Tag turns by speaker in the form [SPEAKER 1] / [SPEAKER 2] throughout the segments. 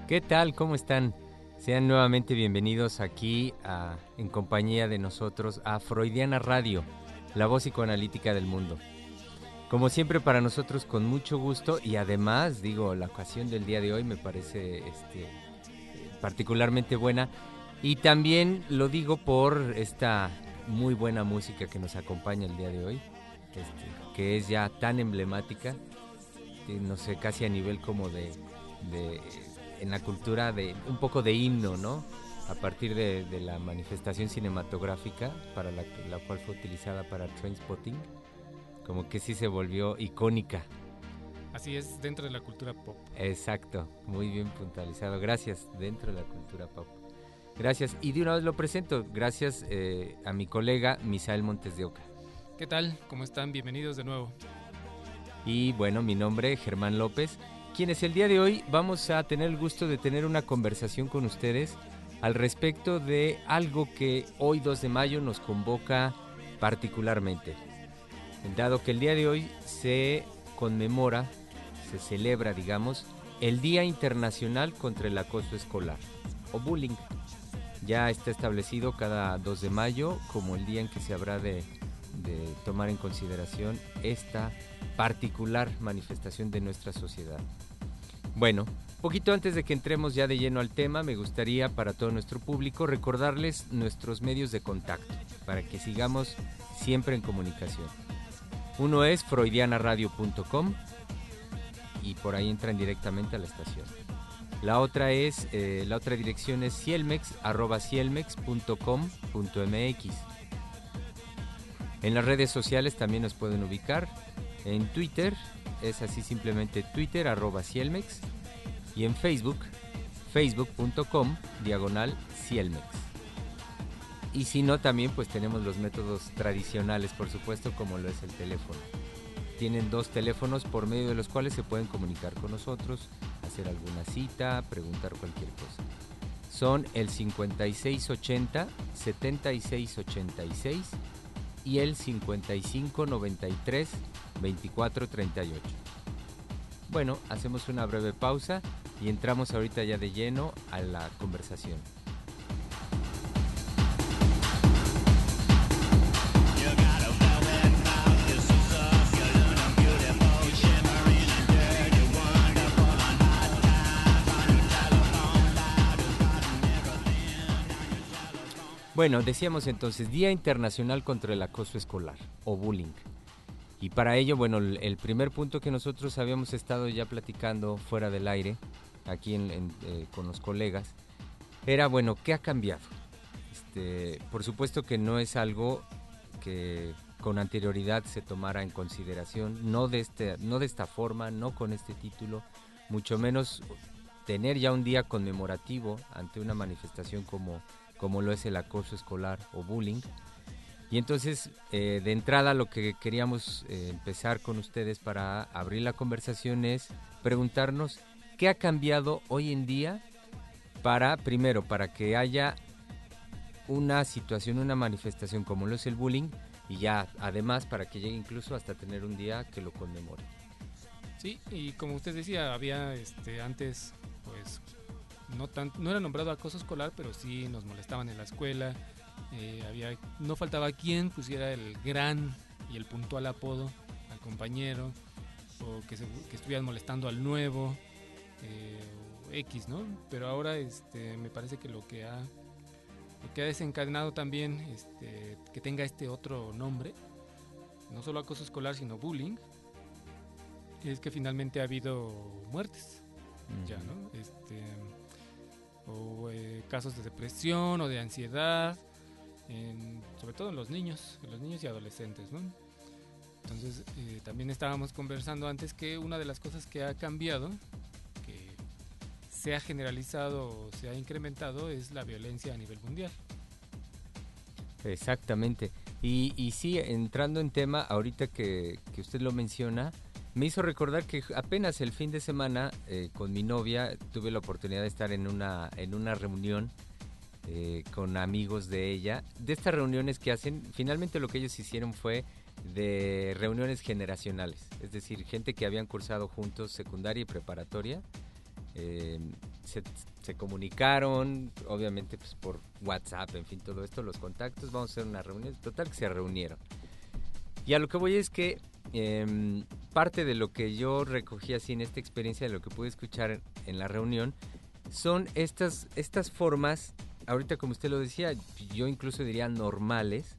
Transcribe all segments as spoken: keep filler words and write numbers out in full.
[SPEAKER 1] ¿Qué tal? ¿Cómo están? Sean nuevamente bienvenidos aquí a, en compañía de nosotros a Freudiana Radio, la voz psicoanalítica del mundo. Como siempre para nosotros con mucho gusto y además, digo, la ocasión del día de hoy me parece este, particularmente buena y también lo digo por esta muy buena música que nos acompaña el día de hoy, este, que es ya tan emblemática, no sé, casi a nivel como de... de en la cultura de un poco de himno, ¿no? A partir de, de la manifestación cinematográfica para la, la cual fue utilizada para Trainspotting, como que sí se volvió icónica.
[SPEAKER 2] Así es, dentro de la cultura pop.
[SPEAKER 1] Exacto, muy bien puntualizado. Gracias, dentro de la cultura pop. Gracias, y de una vez lo presento, gracias eh, a mi colega Misael Montes de Oca.
[SPEAKER 2] ¿Qué tal? ¿Cómo están? Bienvenidos de nuevo.
[SPEAKER 1] Y bueno, mi nombre es Germán López, quienes el día de hoy vamos a tener el gusto de tener una conversación con ustedes al respecto de algo que hoy dos de mayo nos convoca particularmente. Dado que el día de hoy se conmemora, se celebra, digamos, el Día Internacional contra el Acoso Escolar, o bullying. Ya está establecido cada dos de mayo como el día en que se habrá de, de tomar en consideración esta particular manifestación de nuestra sociedad. Bueno, poquito antes de que entremos ya de lleno al tema, me gustaría para todo nuestro público recordarles nuestros medios de contacto para que sigamos siempre en comunicación. Uno es freudiana radio punto com y por ahí entran directamente a la estación. La otra es, eh, la otra dirección es cielmex arroba cielmex punto com punto mx. En las redes sociales también nos pueden ubicar. En Twitter es así simplemente Twitter arroba Cielmex y en Facebook facebook punto com diagonal Cielmex. Y si no, también pues tenemos los métodos tradicionales, por supuesto, como lo es el teléfono. Tienen dos teléfonos por medio de los cuales se pueden comunicar con nosotros, hacer alguna cita, preguntar cualquier cosa. Son el cincuenta y seis ochenta setenta y seis ochenta y seis y el cincuenta y cinco noventa y tres veinticuatro treinta y ocho. Bueno, hacemos una breve pausa y entramos ahorita ya de lleno a la conversación. Bueno, decíamos entonces Día Internacional contra el Acoso Escolar o Bullying. Y para ello, bueno, el primer punto que nosotros habíamos estado ya platicando fuera del aire, aquí en, en, eh, con los colegas, era, bueno, ¿qué ha cambiado? Este, por supuesto que no es algo que con anterioridad se tomara en consideración, no de, este, no de esta forma, no con este título, mucho menos tener ya un día conmemorativo ante una manifestación como, como lo es el acoso escolar o bullying. Y entonces, eh, de entrada, lo que queríamos eh, empezar con ustedes para abrir la conversación es preguntarnos qué ha cambiado hoy en día para, primero, para que haya una situación, una manifestación como lo es el bullying y ya, además, para que llegue incluso hasta tener un día que lo conmemore.
[SPEAKER 2] Sí, y como usted decía, había este, antes, pues, no, tan, no era nombrado acoso escolar, pero sí nos molestaban en la escuela. Eh, había, no faltaba quien pusiera el gran y el puntual apodo al compañero o que, se, que estuvieran molestando al nuevo eh, o X, ¿no? Pero ahora este, me parece que lo que ha, lo que ha desencadenado también este, que tenga este otro nombre, no solo acoso escolar sino bullying, es que finalmente ha habido muertes, uh-huh. ya, ¿no? Este, o eh, casos de depresión o de ansiedad. En, sobre todo en los niños, en los niños y adolescentes, ¿no? Entonces eh, también estábamos conversando antes que una de las cosas que ha cambiado, que se ha generalizado, se ha incrementado, es la violencia a nivel mundial.
[SPEAKER 1] Exactamente. Y, y sí, entrando en tema, ahorita que, que usted lo menciona, me hizo recordar que apenas el fin de semana eh, con mi novia tuve la oportunidad de estar en una, en una reunión Eh, con amigos de ella, de estas reuniones que hacen, finalmente lo que ellos hicieron fue de reuniones generacionales, es decir, gente que habían cursado juntos secundaria y preparatoria, eh, se, se comunicaron, obviamente pues por WhatsApp, en fin, todo esto, los contactos, vamos a hacer una reunión, total que se reunieron. Y a lo que voy es que eh, parte de lo que yo recogí así en esta experiencia, de lo que pude escuchar en la reunión, son estas, estas formas, ahorita como usted lo decía, yo incluso diría normales,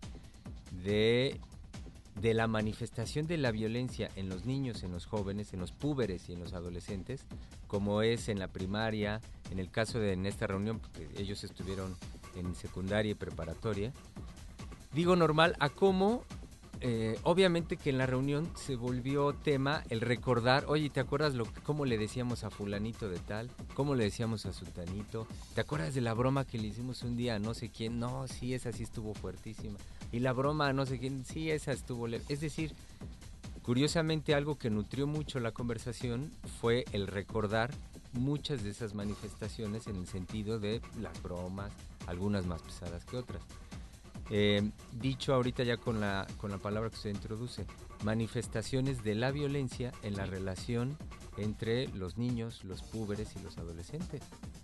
[SPEAKER 1] de, de la manifestación de la violencia en los niños, en los jóvenes, en los púberes y en los adolescentes, como es en la primaria, en el caso de en esta reunión, porque ellos estuvieron en secundaria y preparatoria. Digo normal a cómo... Eh, obviamente que en la reunión se volvió tema el recordar, oye, ¿te acuerdas lo, cómo le decíamos a fulanito de tal? ¿Cómo le decíamos a sultanito? ¿Te acuerdas de la broma que le hicimos un día a no sé quién? No, sí, esa sí estuvo fuertísima. Y la broma a no sé quién, sí, esa estuvo leve. Es decir, curiosamente algo que nutrió mucho la conversación fue el recordar muchas de esas manifestaciones en el sentido de las bromas, algunas más pesadas que otras. Eh, dicho ahorita ya con la, con la palabra que se introduce, manifestaciones de la violencia en la relación entre los niños, los púberes y los adolescentes.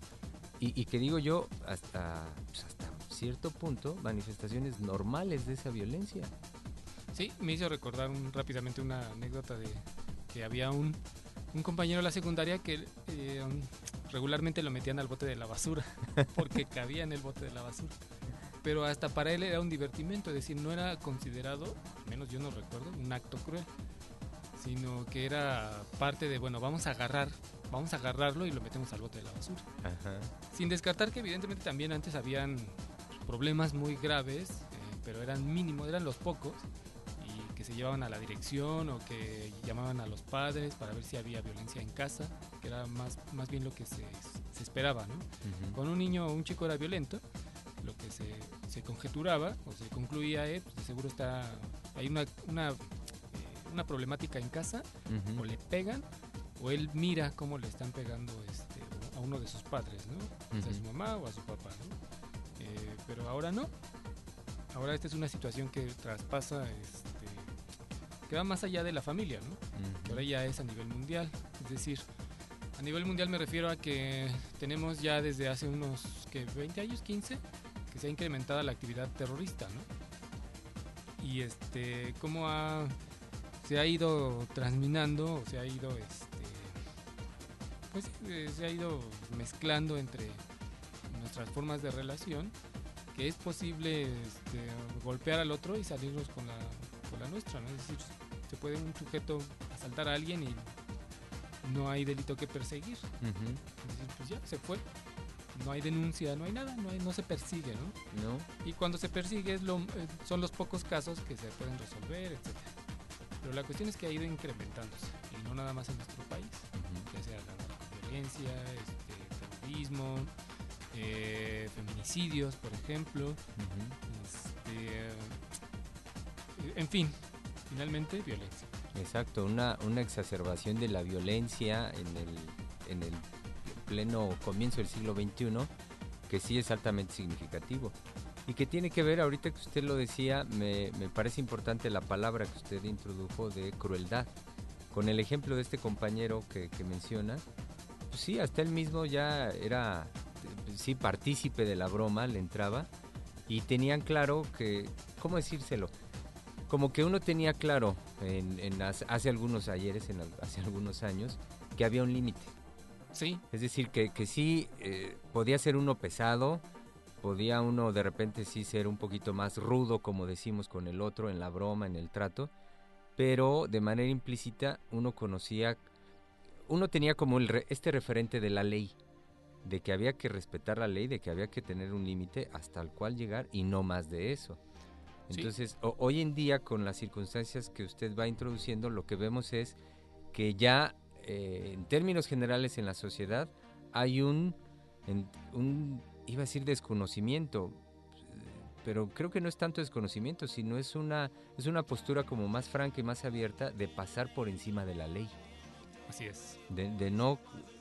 [SPEAKER 1] Y, y que digo yo, hasta, pues hasta cierto punto, manifestaciones normales de esa violencia.
[SPEAKER 2] Sí, me hizo recordar un, rápidamente una anécdota de que había un, un compañero de la secundaria que eh, regularmente lo metían al bote de la basura, porque cabía en el bote de la basura. Pero hasta para él era un divertimento, es decir, no era considerado, al menos yo no recuerdo, un acto cruel, sino que era parte de, bueno, vamos a agarrar, vamos a agarrarlo y lo metemos al bote de la basura.
[SPEAKER 1] Ajá.
[SPEAKER 2] Sin descartar que evidentemente también antes habían problemas muy graves, eh, pero eran mínimos, eran los pocos, y que se llevaban a la dirección o que llamaban a los padres para ver si había violencia en casa, que era más, más bien lo que se, se esperaba, ¿no? Uh-huh. Con un niño o un chico era violento, lo que se, se conjeturaba o se concluía es, pues de seguro está, hay una, una, eh, una problemática en casa, uh-huh. o le pegan, o él mira cómo le están pegando este, a uno de sus padres, ¿no? Uh-huh. O sea, a su mamá o a su papá, ¿no? Eh, pero ahora no, ahora esta es una situación que traspasa, este, que va más allá de la familia, ¿no? Uh-huh. Que ahora ya es a nivel mundial, es decir, a nivel mundial me refiero a que tenemos ya desde hace unos ¿qué? veinte años, quince, que se ha incrementado la actividad terrorista, ¿no? Y este, cómo ha, se ha ido transminando, o se ha ido, este, pues eh, se ha ido mezclando entre nuestras formas de relación, que es posible este, golpear al otro y salirnos con la, con la nuestra, ¿no? Es decir, se puede un sujeto asaltar a alguien y no hay delito que perseguir. Uh-huh. Es decir, pues ya, se fue. No hay denuncia, no hay nada, no, hay, no se persigue, ¿no?
[SPEAKER 1] No.
[SPEAKER 2] Y cuando se persigue es lo, eh, son los pocos casos que se pueden resolver, etcétera. Pero la cuestión es que ha ido incrementándose, y no nada más en nuestro país, uh-huh. ya sea la violencia, este, terrorismo, eh, feminicidios, por ejemplo, uh-huh. este, en fin, finalmente violencia.
[SPEAKER 1] Exacto, una, una exacerbación de la violencia en el, en el pleno comienzo del siglo veintiuno, que sí es altamente significativo y que tiene que ver, ahorita que usted lo decía, me, me parece importante la palabra que usted introdujo de crueldad, con el ejemplo de este compañero que, que menciona, pues sí, hasta él mismo ya era, sí, partícipe de la broma, le entraba, y tenían claro que, ¿cómo decírselo? Como que uno tenía claro en, en hace, hace algunos ayeres, en, hace algunos años, que había un límite.
[SPEAKER 2] Sí.
[SPEAKER 1] Es decir, que, que sí eh, podía ser uno pesado, podía uno de repente sí ser un poquito más rudo, como decimos, con el otro, en la broma, en el trato, pero de manera implícita uno conocía, uno tenía como el re, este referente de la ley, de que había que respetar la ley, de que había que tener un límite hasta el cual llegar y no más de eso. Entonces, sí. o, hoy en día, con las circunstancias que usted va introduciendo, lo que vemos es que ya, eh, en términos generales en la sociedad, hay un, en, un, iba a decir desconocimiento, pero creo que no es tanto desconocimiento, sino es una, es una postura como más franca y más abierta de pasar por encima de la ley.
[SPEAKER 2] Así es.
[SPEAKER 1] De, de no,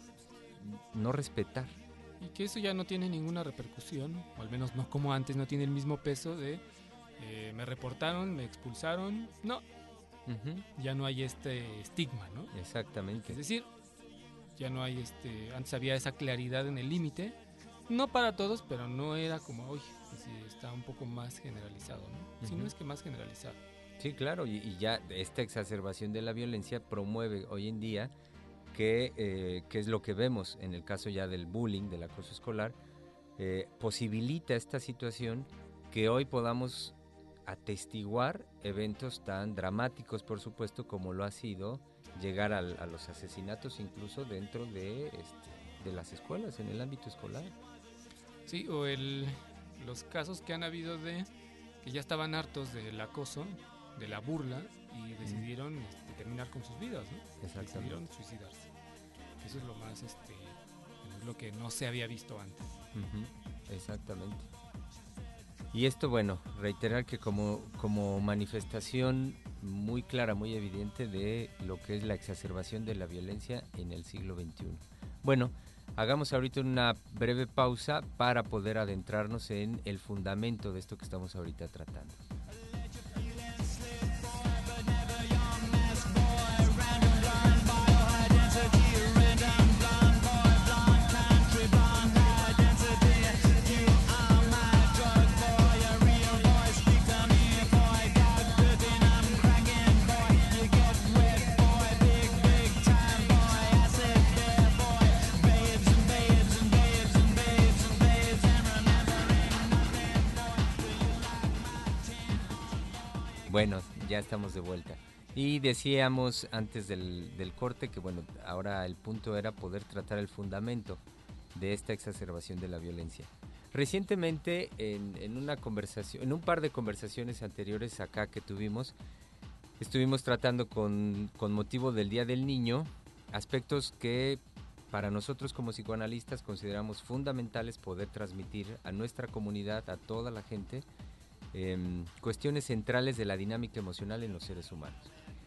[SPEAKER 1] no respetar.
[SPEAKER 2] Y que eso ya no tiene ninguna repercusión, o al menos no como antes, no tiene el mismo peso de eh, me reportaron, me expulsaron, no. Uh-huh. Ya no hay este estigma, ¿no?
[SPEAKER 1] Exactamente.
[SPEAKER 2] Es decir, ya no hay, este, antes había esa claridad en el límite, no para todos, pero no era como hoy, pues sí, está un poco más generalizado, ¿no? Uh-huh. Si no es que más generalizado.
[SPEAKER 1] Sí, claro, y, y ya esta exacerbación de la violencia promueve hoy en día que, eh, que es lo que vemos en el caso ya del bullying, del acoso escolar, eh, posibilita esta situación que hoy podamos atestiguar eventos tan dramáticos, por supuesto, como lo ha sido llegar al, a los asesinatos incluso dentro de, este, de las escuelas, en el ámbito escolar.
[SPEAKER 2] Sí, o el, los casos que han habido de que ya estaban hartos del acoso, de la burla, y decidieron mm. este, terminar con sus vidas, ¿no? Decidieron suicidarse. Eso es lo más, este, es lo que no se había visto antes.
[SPEAKER 1] Uh-huh. Exactamente. Y esto, bueno, reiterar que como, como manifestación muy clara, muy evidente de lo que es la exacerbación de la violencia en el siglo veintiuno. Bueno, hagamos ahorita una breve pausa para poder adentrarnos en el fundamento de esto que estamos ahorita tratando. Bueno, ya estamos de vuelta. Y decíamos antes del, del corte que, bueno, ahora el punto era poder tratar el fundamento de esta exacerbación de la violencia. Recientemente, en, en una conversación, en un par de conversaciones anteriores acá que tuvimos, estuvimos tratando con, con motivo del Día del Niño aspectos que para nosotros como psicoanalistas consideramos fundamentales poder transmitir a nuestra comunidad, a toda la gente, Eh, cuestiones centrales de la dinámica emocional en los seres humanos.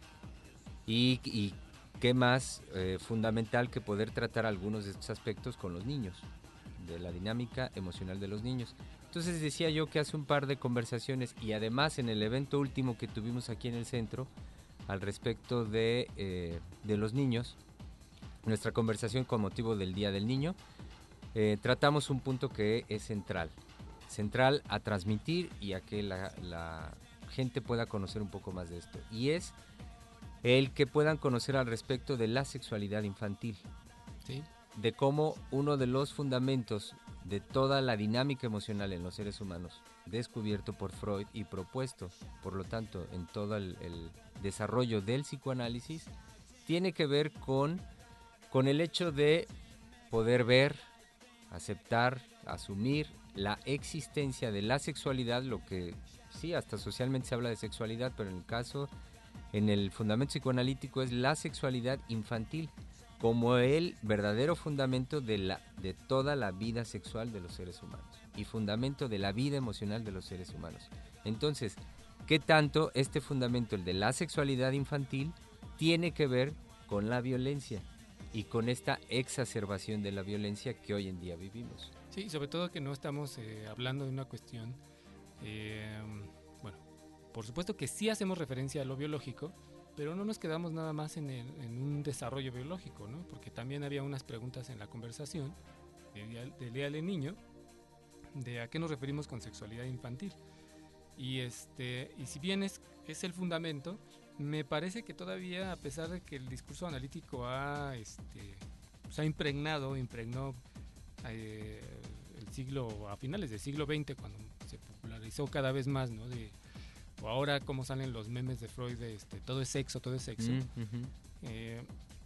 [SPEAKER 1] Y, y qué más eh, fundamental que poder tratar algunos de estos aspectos con los niños, de la dinámica emocional de los niños. Entonces decía yo que hace un par de conversaciones y además en el evento último que tuvimos aquí en el centro al respecto de, eh, de los niños, nuestra conversación con motivo del Día del Niño, eh, tratamos un punto que es central. central a transmitir y a que la, la gente pueda conocer un poco más de esto. Y es el que puedan conocer al respecto de la sexualidad infantil.
[SPEAKER 2] ¿Sí?
[SPEAKER 1] De cómo uno de los fundamentos de toda la dinámica emocional en los seres humanos, descubierto por Freud y propuesto, por lo tanto, en todo el, el desarrollo del psicoanálisis, tiene que ver con, con el hecho de poder ver, aceptar, asumir la existencia de la sexualidad, lo que sí, hasta socialmente se habla de sexualidad, pero en el caso, en el fundamento psicoanalítico es la sexualidad infantil, como el verdadero fundamento de, la, de toda la vida sexual de los seres humanos y fundamento de la vida emocional de los seres humanos. Entonces, ¿qué tanto este fundamento, el de la sexualidad infantil, tiene que ver con la violencia y con esta exacerbación de la violencia que hoy en día vivimos?
[SPEAKER 2] Sí, sobre todo que no estamos eh, hablando de una cuestión, eh, bueno, por supuesto que sí hacemos referencia a lo biológico, pero no nos quedamos nada más en, el, en un desarrollo biológico, ¿no? Porque también había unas preguntas en la conversación del Día, del Día del Niño, de a qué nos referimos con sexualidad infantil. Y, este, y si bien es, es el fundamento, me parece que todavía, a pesar de que el discurso analítico ha, este, pues ha impregnado, impregnó Eh, el siglo, a finales del siglo veinte, cuando se popularizó cada vez más, ¿no? De, o ahora como salen los memes de Freud de este, todo es sexo, todo es sexo. Mm-hmm. Eh,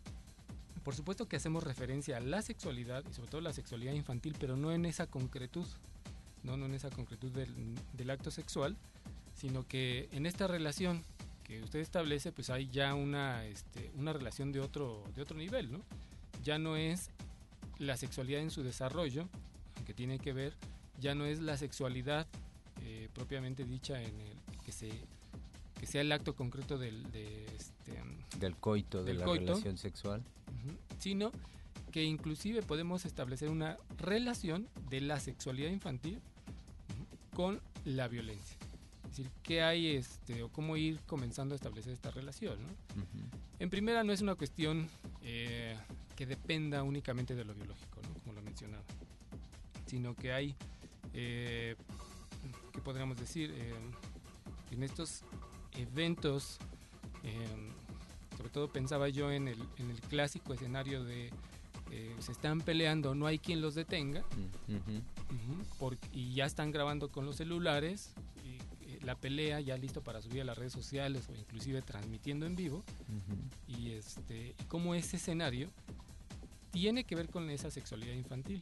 [SPEAKER 2] por supuesto que hacemos referencia a la sexualidad y sobre todo la sexualidad infantil, pero no en esa concretud, no, no en esa concretud del, del acto sexual, sino que en esta relación que usted establece, pues hay ya una, este, una relación de otro, de otro nivel, ¿no? Ya no es la sexualidad en su desarrollo, aunque tiene que ver, ya no es la sexualidad eh, propiamente dicha en el que se que sea el acto concreto del de este,
[SPEAKER 1] del coito, del de la coito, relación sexual,
[SPEAKER 2] uh-huh, sino que inclusive podemos establecer una relación de la sexualidad infantil uh-huh, con la violencia. Es decir, qué hay este o cómo ir comenzando a establecer esta relación, ¿no? Uh-huh. En primera, no es una cuestión eh, que dependa únicamente de lo biológico, ¿no? Como lo mencionaba, sino que hay, eh, ¿qué podríamos decir? Eh, en estos eventos, eh, sobre todo pensaba yo en el, en el clásico escenario de eh, se están peleando, no hay quien los detenga, uh-huh. Uh-huh, por, y ya están grabando con los celulares y, eh, la pelea, ya listo para subir a las redes sociales o inclusive transmitiendo en vivo, uh-huh. y este, cómo ese escenario tiene que ver con esa sexualidad infantil.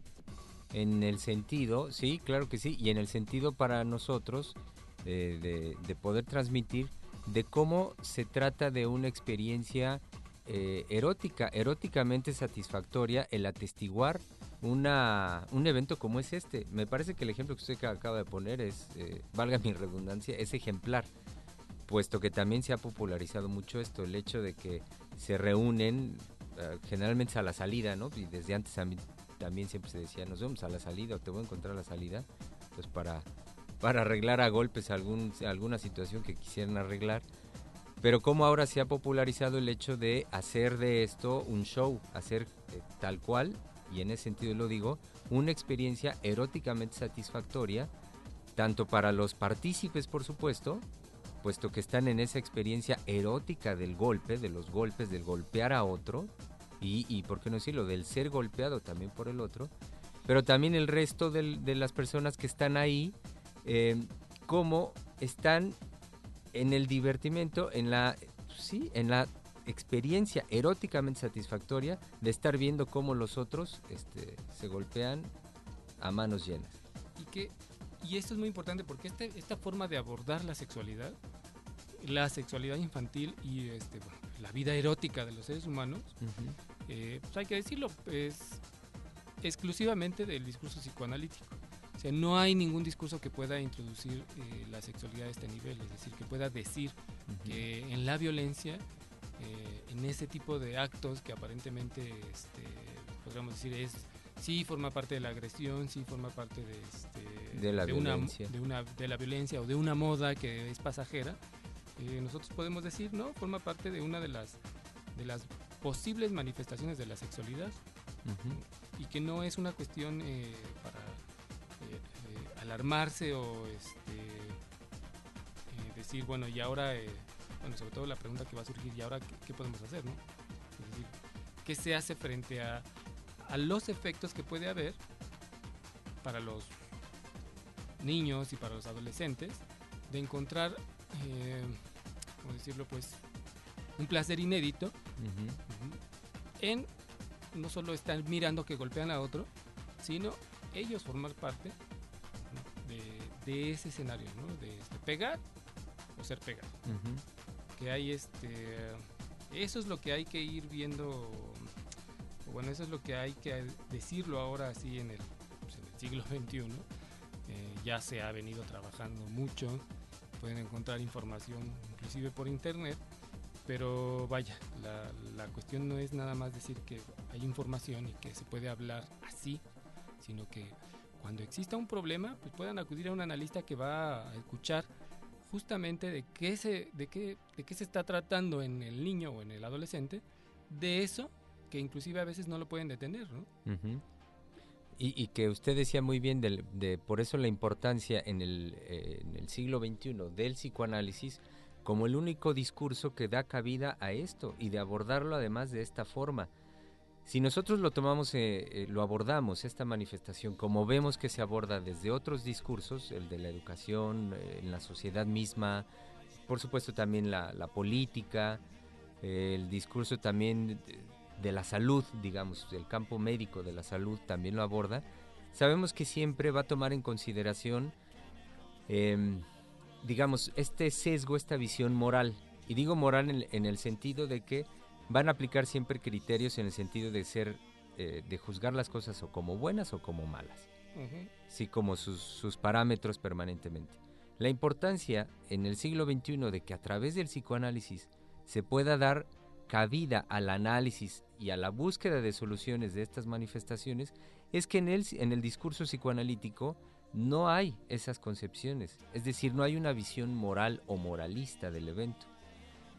[SPEAKER 1] En el sentido, sí, claro que sí, y en el sentido para nosotros de, de, de poder transmitir de cómo se trata de una experiencia eh, erótica, eróticamente satisfactoria el atestiguar una, un evento como es este. Me parece que el ejemplo que usted acaba de poner es, eh, valga mi redundancia, es ejemplar, puesto que también se ha popularizado mucho esto, el hecho de que se reúnen uh, generalmente a la salida, ¿no? Y desde antes a mí, también siempre se decía, nos vemos a la salida o te voy a encontrar a la salida, pues para, para arreglar a golpes algún, alguna situación que quisieran arreglar. Pero como ahora se ha popularizado el hecho de hacer de esto un show, hacer eh, tal cual, y en ese sentido lo digo, una experiencia eróticamente satisfactoria, tanto para los partícipes, por supuesto, puesto que están en esa experiencia erótica del golpe, de los golpes, del golpear a otro, y, y por qué no decirlo, del ser golpeado también por el otro, pero también el resto del, de las personas que están ahí, eh, como están en el divertimento, en la, sí, en la experiencia eróticamente satisfactoria de estar viendo cómo los otros este, se golpean a manos llenas.
[SPEAKER 2] Y que y esto es muy importante porque este, esta forma de abordar la sexualidad, la sexualidad infantil y este, bueno, la vida erótica de los seres humanos, uh-huh. eh, pues hay que decirlo, es exclusivamente del discurso psicoanalítico. O sea, no hay ningún discurso que pueda introducir eh, la sexualidad a este nivel, es decir, que pueda decir uh-huh. que en la violencia, eh, en ese tipo de actos que aparentemente, este, podríamos decir, es sí forma parte de la agresión, sí forma parte de, este,
[SPEAKER 1] de, la,
[SPEAKER 2] de,
[SPEAKER 1] violencia.
[SPEAKER 2] Una, de, una, de la violencia o de una moda que es pasajera, eh, nosotros podemos decir, ¿no? Forma parte de una de las, de las posibles manifestaciones de la sexualidad, uh-huh. y que no es una cuestión eh, para eh, eh, alarmarse o este, eh, decir, bueno, y ahora, eh, bueno, sobre todo la pregunta que va a surgir, ¿y ahora qué, qué podemos hacer, no? Es decir, ¿qué se hace frente a a los efectos que puede haber para los niños y para los adolescentes de encontrar, eh, ¿cómo decirlo? Pues un placer inédito, uh-huh. Uh-huh, en no solo estar mirando que golpean a otro, sino ellos formar parte, ¿no? de, de ese escenario, ¿no? De este, pegar o ser pegado. Uh-huh. Que hay este, eso es lo que hay que ir viendo. Bueno, eso es lo que hay que decirlo ahora así en el, pues en el siglo veintiuno. Eh, ya se ha venido trabajando mucho, pueden encontrar información inclusive por internet, pero vaya, la, la cuestión no es nada más decir que hay información y que se puede hablar así, sino que cuando exista un problema, pues puedan acudir a un analista que va a escuchar justamente de qué se, de qué, de qué se está tratando en el niño o en el adolescente, de eso que inclusive a veces no lo pueden detener, ¿no?
[SPEAKER 1] Uh-huh. Y, y que usted decía muy bien, de, de por eso la importancia en el, eh, en el siglo veintiuno del psicoanálisis como el único discurso que da cabida a esto y de abordarlo además de esta forma. Si nosotros lo tomamos, eh, eh, lo abordamos, esta manifestación, como vemos que se aborda desde otros discursos, el de la educación, eh, en la sociedad misma, por supuesto también la, la política, eh, el discurso también de, de la salud, digamos, el campo médico de la salud también lo aborda, sabemos que siempre va a tomar en consideración, eh, digamos, este sesgo, esta visión moral. Y digo moral en, en el sentido de que van a aplicar siempre criterios en el sentido de ser, eh, de juzgar las cosas o como buenas o como malas. Uh-huh. Sí, como sus, sus parámetros permanentemente. La importancia en el siglo veintiuno de que a través del psicoanálisis se pueda dar cabida al análisis y a la búsqueda de soluciones de estas manifestaciones es que en el, en el discurso psicoanalítico no hay esas concepciones, es decir, no hay una visión moral o moralista del evento.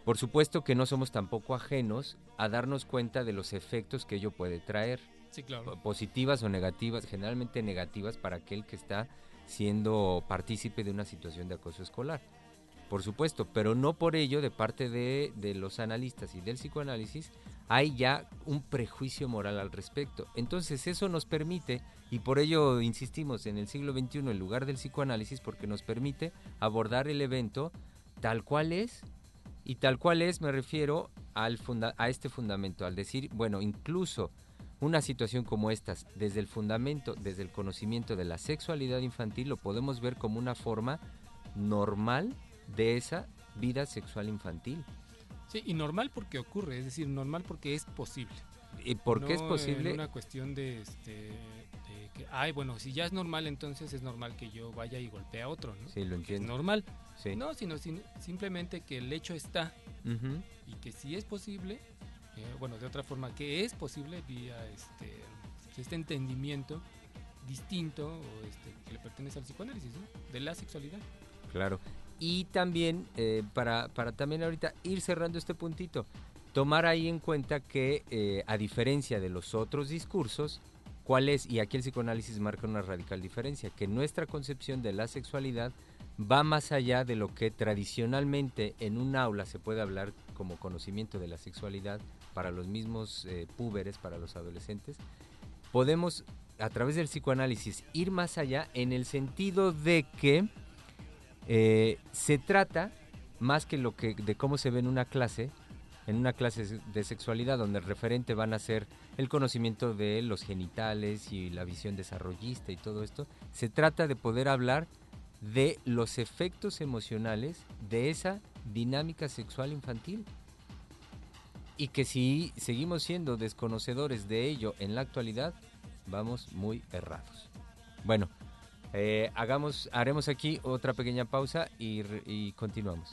[SPEAKER 1] Por supuesto que no somos tampoco ajenos a darnos cuenta de los efectos que ello puede traer,
[SPEAKER 2] Sí, claro.
[SPEAKER 1] positivas o negativas, generalmente negativas para aquel que está siendo partícipe de una situación de acoso escolar. Por supuesto, pero no por ello de parte de, de los analistas y del psicoanálisis hay ya un prejuicio moral al respecto. Entonces eso nos permite, y por ello insistimos en el siglo veintiuno en lugar del psicoanálisis, porque nos permite abordar el evento tal cual es, y tal cual es me refiero al funda- a este fundamento, al decir, bueno, incluso una situación como estas, desde el fundamento, desde el conocimiento de la sexualidad infantil, lo podemos ver como una forma normal de esa vida sexual infantil.
[SPEAKER 2] Sí, y normal porque ocurre, es decir, normal porque es posible.
[SPEAKER 1] ¿Y por qué
[SPEAKER 2] no
[SPEAKER 1] es posible?
[SPEAKER 2] En una cuestión de, este, de que, ay, bueno, si ya es normal, entonces es normal que yo vaya y golpee a otro, ¿no?
[SPEAKER 1] Sí, lo
[SPEAKER 2] Porque es
[SPEAKER 1] entiendo.
[SPEAKER 2] normal.
[SPEAKER 1] Sí.
[SPEAKER 2] No, sino sin, simplemente que el hecho está
[SPEAKER 1] Uh-huh.
[SPEAKER 2] y que si es posible, eh, bueno, de otra forma, que es posible vía este, este entendimiento distinto o este, que le pertenece al psicoanálisis, ¿no? De la sexualidad.
[SPEAKER 1] Claro. Y también, eh, para, para también ahorita ir cerrando este puntito, tomar ahí en cuenta que eh, a diferencia de los otros discursos, ¿cuál es? Y aquí el psicoanálisis marca una radical diferencia, que nuestra concepción de la sexualidad va más allá de lo que tradicionalmente en un aula se puede hablar como conocimiento de la sexualidad para los mismos eh, púberes, para los adolescentes. Podemos, a través del psicoanálisis, ir más allá en el sentido de que eh, se trata, más que lo que de cómo se ve en una clase, en una clase de sexualidad donde el referente van a ser el conocimiento de los genitales y la visión desarrollista y todo esto, se trata de poder hablar de los efectos emocionales de esa dinámica sexual infantil. Y que si seguimos siendo desconocedores de ello en la actualidad, vamos muy errados. Bueno, eh, hagamos, haremos aquí otra pequeña pausa y, y continuamos.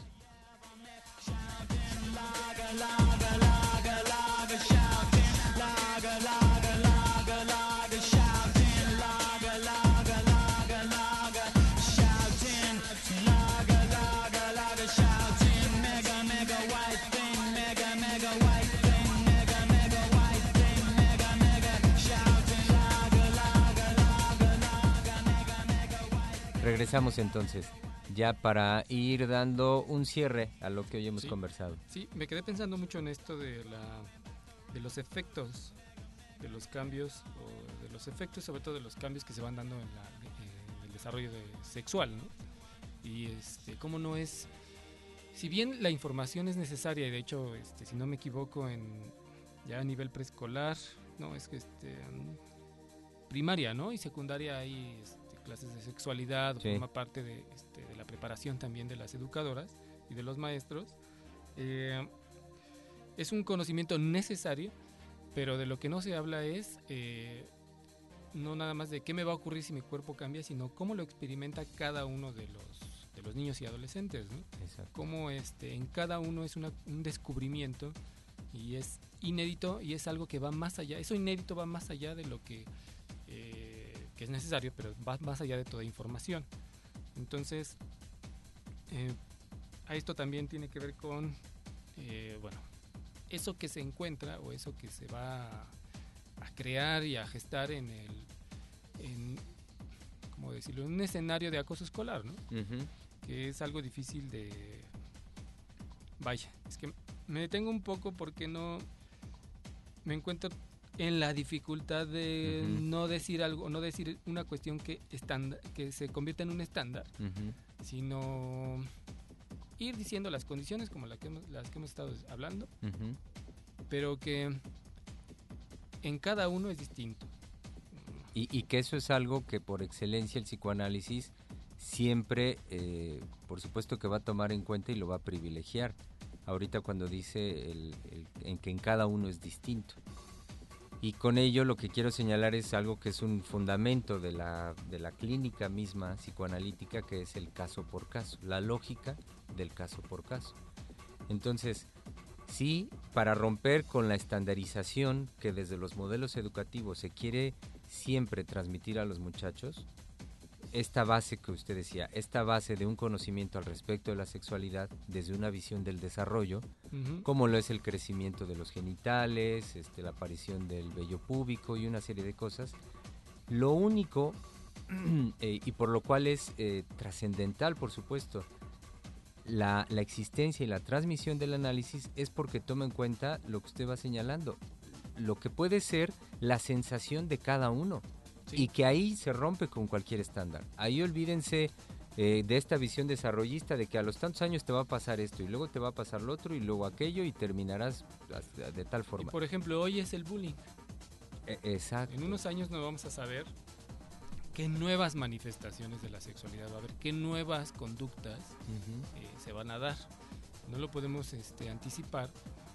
[SPEAKER 1] Regresamos entonces, ya para ir dando un cierre a lo que hoy hemos
[SPEAKER 2] Sí,
[SPEAKER 1] conversado.
[SPEAKER 2] Sí, me quedé pensando mucho en esto de, la, de los efectos, de los cambios, o de los efectos sobre todo de los cambios que se van dando en, la, en el desarrollo de, sexual, ¿no? Y este, cómo no es, si bien la información es necesaria, y de hecho, este, si no me equivoco, en ya a nivel preescolar, no, es que este, primaria, ¿no? Y secundaria hay este, clases de sexualidad, sí. Forma parte de, este, de la preparación también de las educadoras y de los maestros. Eh, es un conocimiento necesario, pero de lo que no se habla es eh, no nada más de qué me va a ocurrir si mi cuerpo cambia, sino cómo lo experimenta cada uno de los, de los niños y adolescentes, ¿no?
[SPEAKER 1] Exacto. Cómo
[SPEAKER 2] este, en cada uno es una, un descubrimiento y es inédito y es algo que va más allá, eso inédito va más allá de lo que eh, que es necesario, pero va más allá de toda información. Entonces, eh, a esto también tiene que ver con, eh, bueno, eso que se encuentra o eso que se va a, a crear y a gestar en el, en, ¿cómo decirlo? En un escenario de acoso escolar, ¿no? Uh-huh. Que es algo difícil de, vaya, es que me detengo un poco porque no me encuentro en la dificultad de uh-huh. no decir algo, no decir una cuestión que estándar, que se convierta en un estándar, uh-huh. sino ir diciendo las condiciones como las que hemos, las que hemos estado hablando, uh-huh. pero que en cada uno es distinto.
[SPEAKER 1] Y, y que eso es algo que por excelencia el psicoanálisis siempre, eh, por supuesto que va a tomar en cuenta y lo va a privilegiar. Ahorita cuando dice el, el, en que en cada uno es distinto. Y con ello lo que quiero señalar es algo que es un fundamento de la, de la clínica misma psicoanalítica, que es el caso por caso, la lógica del caso por caso. Entonces, sí, para romper con la estandarización que desde los modelos educativos se quiere siempre transmitir a los muchachos, esta base que usted decía, esta base de un conocimiento al respecto de la sexualidad desde una visión del desarrollo, uh-huh. como lo es el crecimiento de los genitales, este, la aparición del vello púbico y una serie de cosas. Lo único, eh, y por lo cual es eh, trascendental, por supuesto, la, la existencia y la transmisión del análisis es porque toma en cuenta lo que usted va señalando, lo que puede ser la sensación de cada uno. Sí. Y que ahí se rompe con cualquier estándar. Ahí olvídense eh, de esta visión desarrollista de que a los tantos años te va a pasar esto y luego te va a pasar lo otro y luego aquello y terminarás de tal forma.
[SPEAKER 2] Y por ejemplo, hoy es el bullying.
[SPEAKER 1] Eh, exacto.
[SPEAKER 2] En unos años no vamos a saber qué nuevas manifestaciones de la sexualidad va a haber, qué nuevas conductas uh-huh. eh, se van a dar. No lo podemos este, anticipar,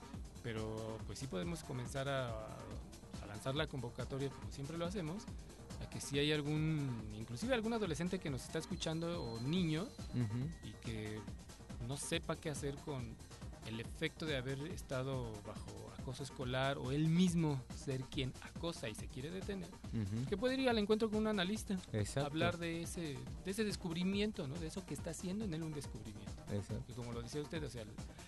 [SPEAKER 2] pero pues sí podemos comenzar a, a lanzar la convocatoria como siempre lo hacemos, a que si hay algún, inclusive algún adolescente que nos está escuchando o niño uh-huh. y que no sepa qué hacer con el efecto de haber estado bajo acoso escolar o él mismo ser quien acosa y se quiere detener, uh-huh. que puede ir al encuentro con un analista,
[SPEAKER 1] exacto.
[SPEAKER 2] hablar de ese, de ese descubrimiento, ¿no? De eso que está haciendo en él un descubrimiento.
[SPEAKER 1] Exacto.
[SPEAKER 2] Y como lo decía usted, o sea,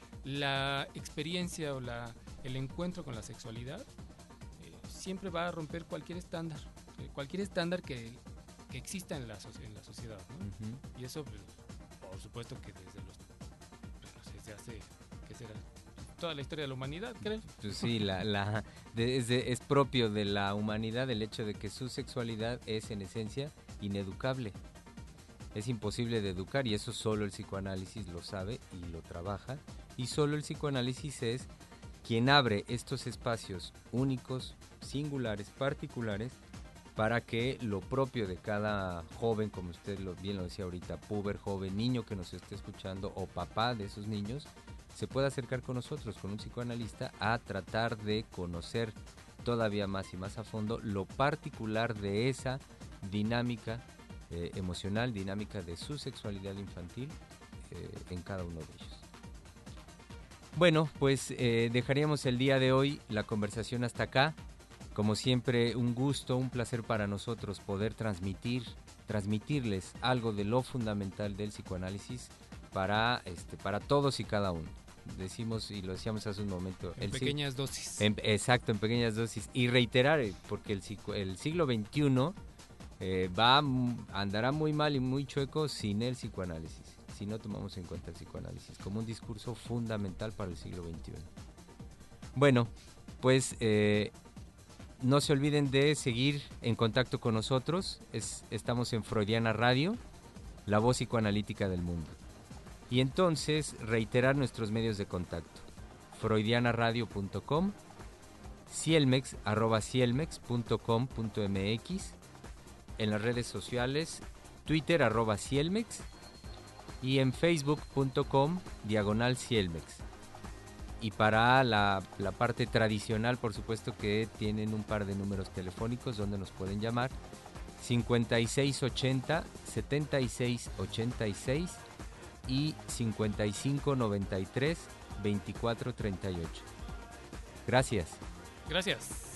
[SPEAKER 2] la experiencia o la, el encuentro con la sexualidad eh, siempre va a romper cualquier estándar. Cualquier estándar que, que exista en la, en la sociedad, ¿no? Uh-huh. Y eso, pues, por supuesto que desde los bueno, desde hace, ¿qué será? Toda la historia de la humanidad, creo.
[SPEAKER 1] Pues sí, la, la, de, es, de, es propio de la humanidad el hecho de que su sexualidad es en esencia ineducable. Es imposible de educar y eso solo el psicoanálisis lo sabe y lo trabaja. Y solo el psicoanálisis es quien abre estos espacios únicos, singulares, particulares, para que lo propio de cada joven, como usted lo, bien lo decía ahorita, puber, joven, niño que nos esté escuchando o papá de esos niños, se pueda acercar con nosotros, con un psicoanalista, a tratar de conocer todavía más y más a fondo lo particular de esa dinámica eh, emocional, dinámica de su sexualidad infantil eh, en cada uno de ellos. Bueno, pues eh, dejaríamos el día de hoy la conversación hasta acá. Como siempre, un gusto, un placer para nosotros poder transmitir, transmitirles algo de lo fundamental del psicoanálisis para, este, para todos y cada uno. Decimos, y lo decíamos hace un momento.
[SPEAKER 2] En el pequeñas sig- dosis.
[SPEAKER 1] En, exacto, en pequeñas dosis. Y reiterar, porque el, el siglo veintiuno eh, va, andará muy mal y muy chueco sin el psicoanálisis, si no tomamos en cuenta el psicoanálisis como un discurso fundamental para el siglo veintiuno. Bueno, pues... Eh, No se olviden de seguir en contacto con nosotros. Es, estamos en Freudiana Radio, la voz psicoanalítica del mundo. Y entonces reiterar nuestros medios de contacto. freudiana radio punto com, cielmex arroba cielmex punto com punto m x, en las redes sociales, Twitter arroba cielmex y en facebook punto com diagonal cielmex. Y para la, la parte tradicional, por supuesto que tienen un par de números telefónicos donde nos pueden llamar. cincuenta y seis ochenta, setenta y seis ochenta y seis y cincuenta y cinco noventa y tres, veinticuatro treinta y ocho. Gracias.
[SPEAKER 2] Gracias.